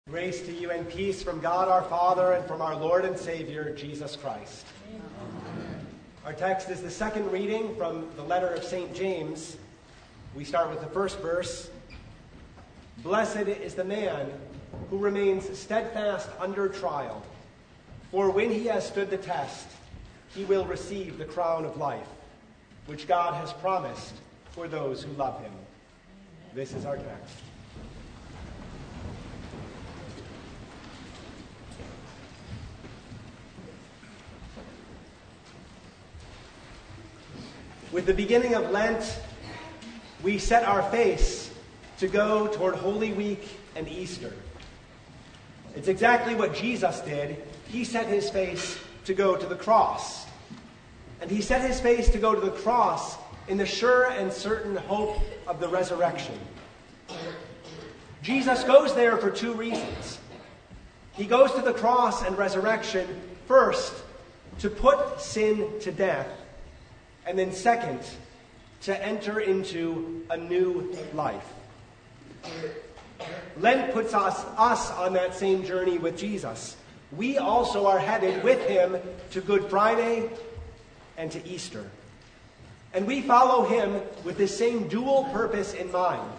Grace to you and peace from God our Father and from our Lord and Savior, Jesus Christ. Amen. Our text is the second reading from the letter of St. James. We start with the first verse. Blessed is the man who remains steadfast under trial, for when he has stood the test, he will receive the crown of life, which God has promised for those who love him. This is our text. With the beginning of Lent, we set our face to go toward Holy Week and Easter. It's exactly what Jesus did. He set his face to go to the cross. And he set his face to go to the cross in the sure and certain hope of the resurrection. Jesus goes there for two reasons. He goes to the cross and resurrection, first, to put sin to death, and then second, to enter into a new life. Lent puts us on that same journey with Jesus. We also are headed with him to Good Friday and to Easter. And we follow him with the same dual purpose in mind,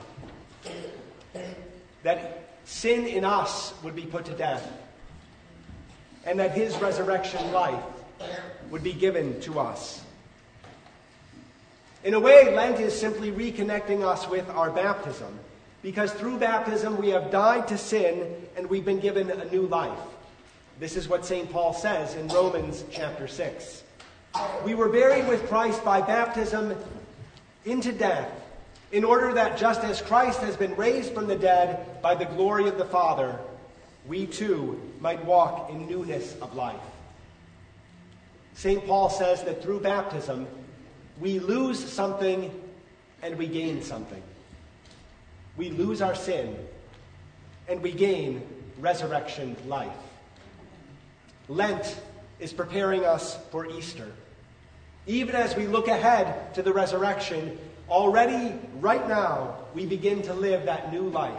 that sin in us would be put to death, and that his resurrection life would be given to us. In a way, Lent is simply reconnecting us with our baptism, because through baptism we have died to sin and we've been given a new life. This is what St. Paul says in Romans chapter 6. We were buried with Christ by baptism into death, in order that just as Christ has been raised from the dead by the glory of the Father, we too might walk in newness of life. St. Paul says that through baptism, we lose something and we gain something. We lose our sin and we gain resurrection life. Lent is preparing us for Easter. Even as we look ahead to the resurrection, already, right now, we begin to live that new life.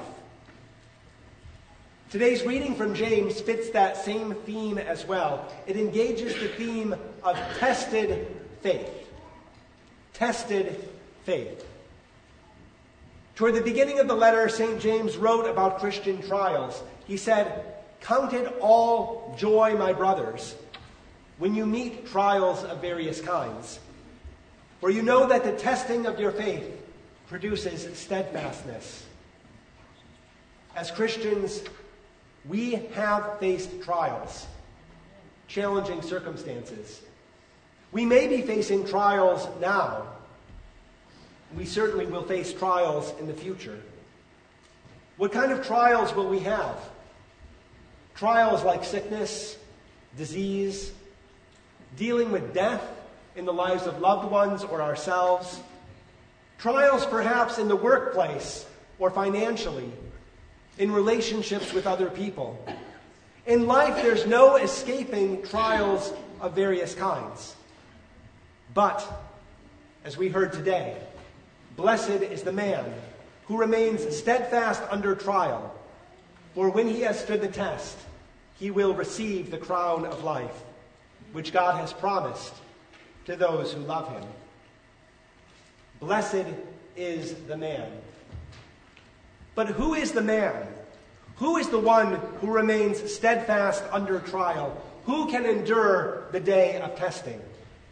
Today's reading from James fits that same theme as well. It engages the theme of tested faith. Tested faith. Toward the beginning of the letter, St. James wrote about Christian trials. He said, "Count it all joy, my brothers, when you meet trials of various kinds. For you know that the testing of your faith produces steadfastness." As Christians, we have faced trials, challenging circumstances. We may be facing trials now. We certainly will face trials in the future. What kind of trials will we have? Trials like sickness, disease, dealing with death in the lives of loved ones or ourselves. Trials perhaps in the workplace or financially, in relationships with other people. In life, there's no escaping trials of various kinds. But, as we heard today, blessed is the man who remains steadfast under trial, for when he has stood the test, he will receive the crown of life, which God has promised to those who love him. Blessed is the man. But who is the man? Who is the one who remains steadfast under trial? Who can endure the day of testing?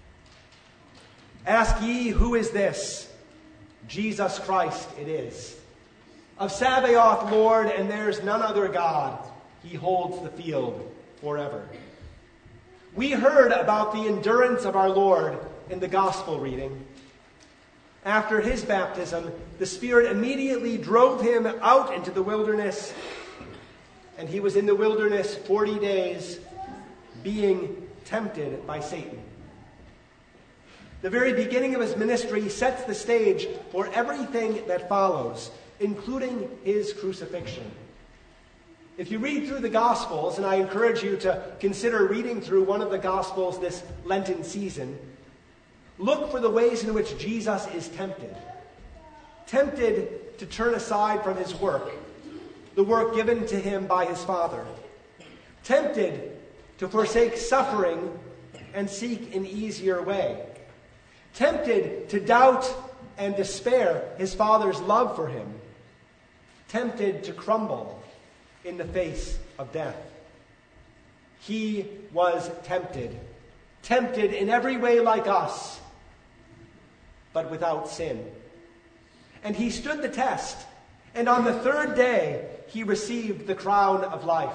Ask ye, who is this? Jesus Christ it is. Of Sabaoth, Lord, and there's none other God. He holds the field forever. We heard about the endurance of our Lord in the gospel reading. After his baptism, the Spirit immediately drove him out into the wilderness, and he was in the wilderness 40 days, being tempted by Satan. The very beginning of his ministry sets the stage for everything that follows, including his crucifixion. If you read through the Gospels, and I encourage you to consider reading through one of the Gospels this Lenten season, look for the ways in which Jesus is tempted. Tempted to turn aside from his work, the work given to him by his Father, tempted to forsake suffering and seek an easier way, tempted to doubt and despair his Father's love for him, tempted to crumble in the face of death. He was tempted in every way like us, but without sin. And he stood the test, and on the third day he received the crown of life.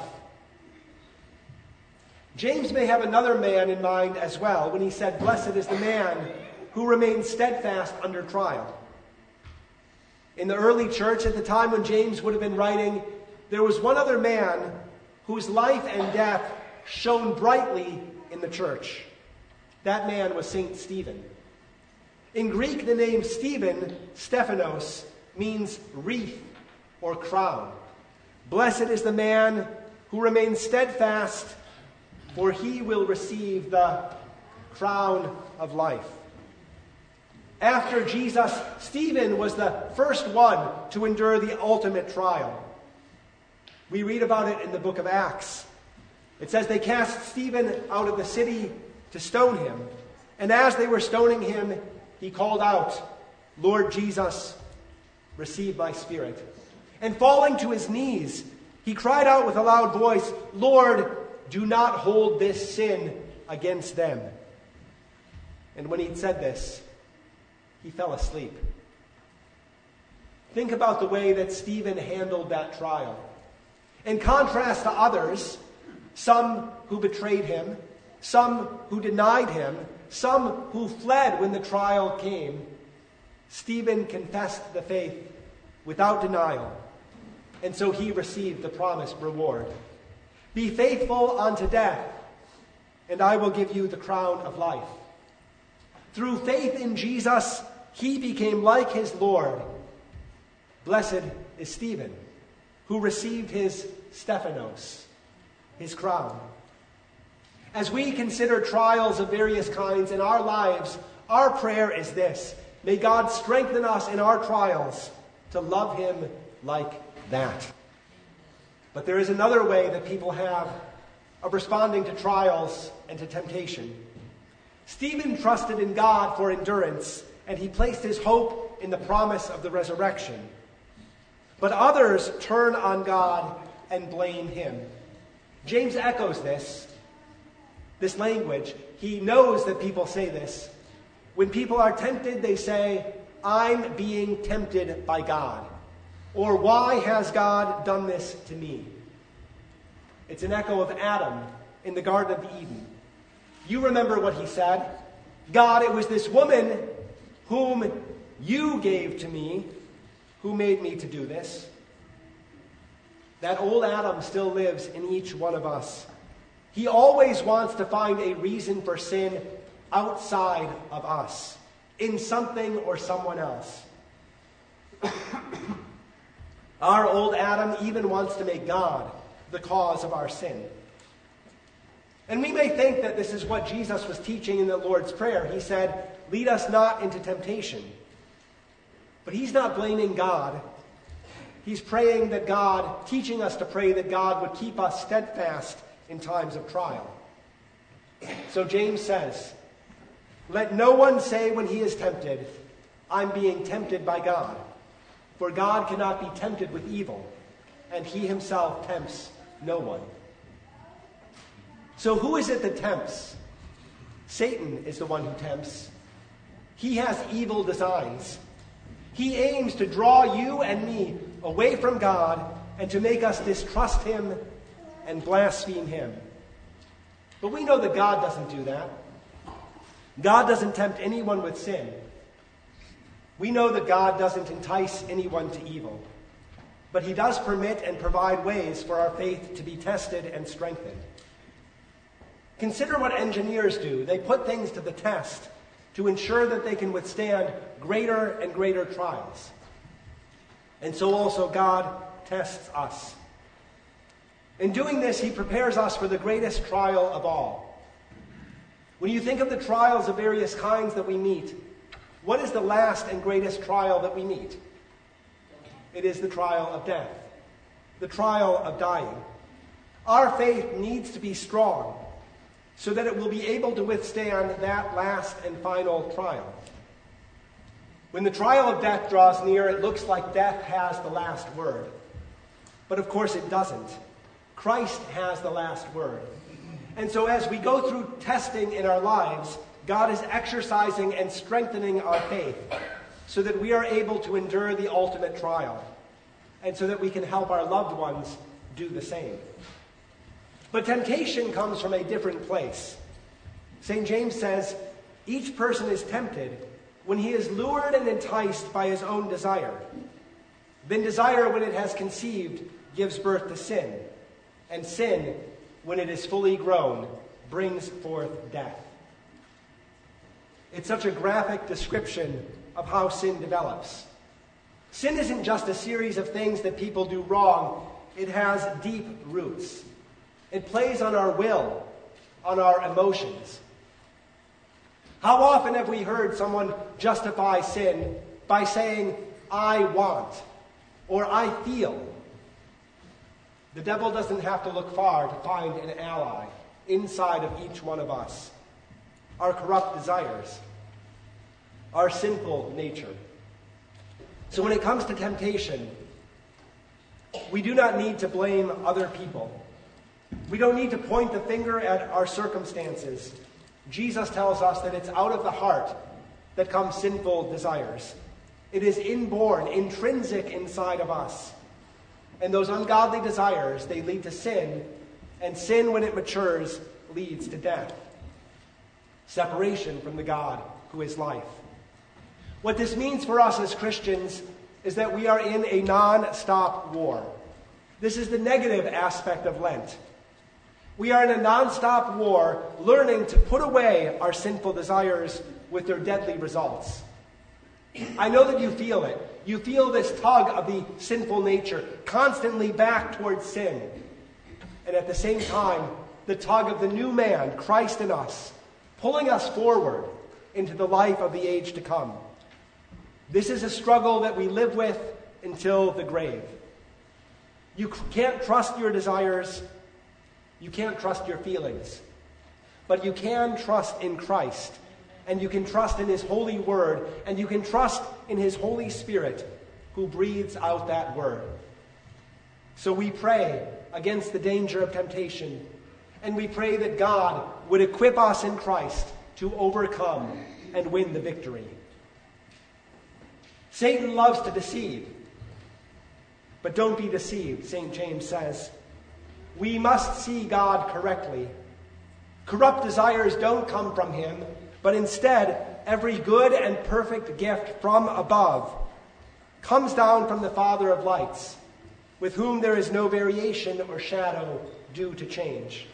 James may have another man in mind as well when he said, "Blessed is the man who remains steadfast under trial." In the early church, at the time when James would have been writing, there was one other man whose life and death shone brightly in the church. That man was St. Stephen. In Greek, the name Stephen, Stephanos, means wreath or crown. Blessed is the man who remains steadfast, for he will receive the crown of life. After Jesus, Stephen was the first one to endure the ultimate trial. We read about it in the book of Acts. It says they cast Stephen out of the city to stone him. And as they were stoning him, he called out, "Lord Jesus, receive my spirit." And falling to his knees, he cried out with a loud voice, "Lord, do not hold this sin against them." And when he'd said this, he fell asleep. Think about the way that Stephen handled that trial. In contrast to others, some who betrayed him, some who denied him, some who fled when the trial came, Stephen confessed the faith without denial, and so he received the promised reward. "Be faithful unto death, and I will give you the crown of life." Through faith in Jesus, he became like his Lord. Blessed is Stephen, who received his Stephanos, his crown. As we consider trials of various kinds in our lives, our prayer is this: may God strengthen us in our trials to love him like that. But there is another way that people have of responding to trials and to temptation. Stephen trusted in God for endurance, and he placed his hope in the promise of the resurrection. But others turn on God and blame him. James echoes this language. He knows that people say this. When people are tempted, they say, "I'm being tempted by God," or "Why has God done this to me?" It's an echo of Adam in the Garden of Eden. You remember what he said. "God, it was this woman whom you gave to me who made me to do this." That old Adam still lives in each one of us. He always wants to find a reason for sin outside of us, in something or someone else. Our old Adam even wants to make God the cause of our sin. And we may think that this is what Jesus was teaching in the Lord's Prayer. He said, "Lead us not into temptation." But he's not blaming God. He's praying that God, teaching us to pray that God would keep us steadfast in times of trial. So James says, "Let no one say when he is tempted, 'I'm being tempted by God.' For God cannot be tempted with evil, and he himself tempts no one." So who is it that tempts? Satan is the one who tempts. He has evil designs. He aims to draw you and me away from God and to make us distrust him and blaspheme him. But we know that God doesn't do that. God doesn't tempt anyone with sin. We know that God doesn't entice anyone to evil. But he does permit and provide ways for our faith to be tested and strengthened. Consider what engineers do. They put things to the test to ensure that they can withstand greater and greater trials. And so also God tests us. In doing this, he prepares us for the greatest trial of all. When you think of the trials of various kinds that we meet, what is the last and greatest trial that we meet? It is the trial of death. the trial of dying. Our faith needs to be strong so that it will be able to withstand that last and final trial. When the trial of death draws near, it looks like death has the last word. But of course it doesn't. Christ has the last word. And so as we go through testing in our lives, God is exercising and strengthening our faith so that we are able to endure the ultimate trial and so that we can help our loved ones do the same. But temptation comes from a different place. St. James says, each person is tempted when he is lured and enticed by his own desire. Then desire, when it has conceived, gives birth to sin. And sin, when it is fully grown, brings forth death. It's such a graphic description of how sin develops. Sin isn't just a series of things that people do wrong. It has deep roots. It plays on our will, on our emotions. How often have we heard someone justify sin by saying, I want, or I feel? The devil doesn't have to look far to find an ally inside of each one of us. Our corrupt desires, our sinful nature. So when it comes to temptation, we do not need to blame other people. We don't need to point the finger at our circumstances. Jesus tells us that it's out of the heart that come sinful desires. It is inborn, intrinsic inside of us. And those ungodly desires, they lead to sin, and sin, when it matures, leads to death. Separation from the God who is life. What this means for us as Christians is that we are in a non-stop war. This is the negative aspect of Lent. We are in a non-stop war, learning to put away our sinful desires with their deadly results. I know that you feel it. You feel this tug of the sinful nature, constantly back towards sin. And at the same time, the tug of the new man, Christ in us, pulling us forward into the life of the age to come. This is a struggle that we live with until the grave. You can't trust your desires. You can't trust your feelings. But you can trust in Christ. And you can trust in his holy word. And you can trust in his Holy Spirit who breathes out that word. So we pray against the danger of temptation. And we pray that God would equip us in Christ to overcome and win the victory. Satan loves to deceive. But don't be deceived, St. James says. We must see God correctly. Corrupt desires don't come from him, but instead, every good and perfect gift from above comes down from the Father of lights, with whom there is no variation or shadow due to change.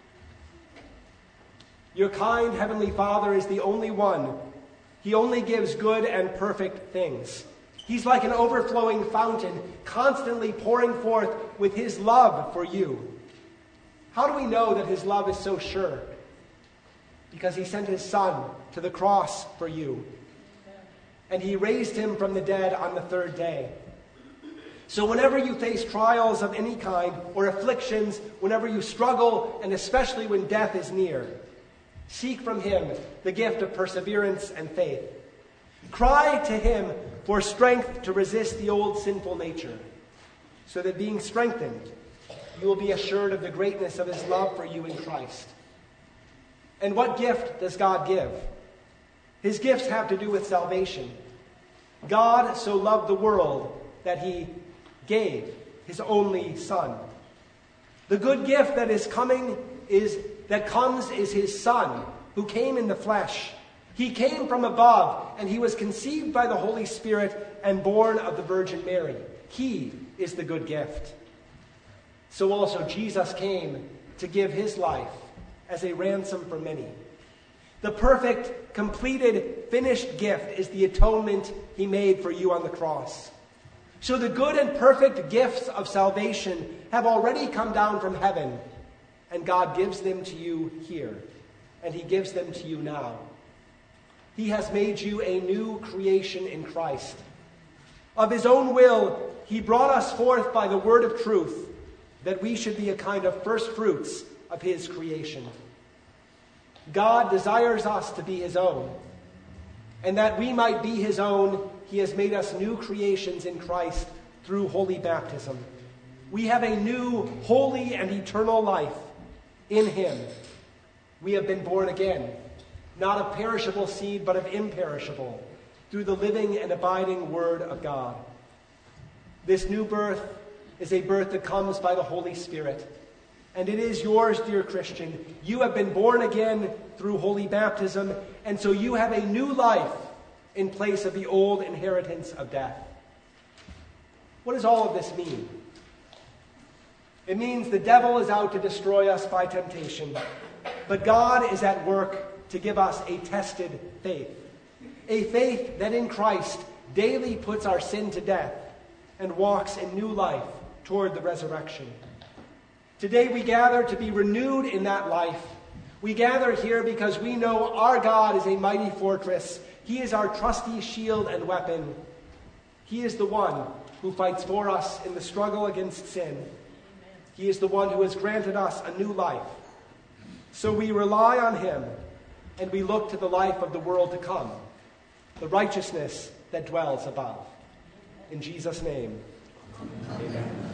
Your kind Heavenly Father is the only one. He only gives good and perfect things. He's like an overflowing fountain, constantly pouring forth with his love for you. How do we know that his love is so sure? Because he sent his Son to the cross for you. And he raised him from the dead on the third day. So whenever you face trials of any kind or afflictions, whenever you struggle, and especially when death is near, seek from him the gift of perseverance and faith. Cry to him for strength to resist the old sinful nature, so that being strengthened, you will be assured of the greatness of his love for you in Christ. And what gift does God give? His gifts have to do with salvation. God so loved the world that he gave his only Son. The good gift that comes is his Son, who came in the flesh. He came from above, and he was conceived by the Holy Spirit and born of the Virgin Mary. He is the good gift. So also Jesus came to give his life as a ransom for many. The perfect, completed, finished gift is the atonement he made for you on the cross. So the good and perfect gifts of salvation have already come down from heaven, and God gives them to you here, and he gives them to you now. He has made you a new creation in Christ. Of his own will, He brought us forth by the word of truth, that we should be a kind of first fruits of his creation. God desires us to be his own, and that we might be his own, he has made us new creations in Christ through holy baptism. We have a new, holy, and eternal life in him. We have been born again, not of perishable seed, but of imperishable, through the living and abiding word of God. This new birth is a birth that comes by the Holy Spirit. And it is yours, dear Christian. You have been born again through holy baptism, and so you have a new life in place of the old inheritance of death. What does all of this mean? It means the devil is out to destroy us by temptation, but God is at work to give us a tested faith. A faith that in Christ daily puts our sin to death and walks in new life toward the resurrection. Today we gather to be renewed in that life. We gather here because we know our God is a mighty fortress. He is our trusty shield and weapon. He is the one who fights for us in the struggle against sin. He is the one who has granted us a new life. So we rely on him, and we look to the life of the world to come, the righteousness that dwells above. In Jesus' name, amen.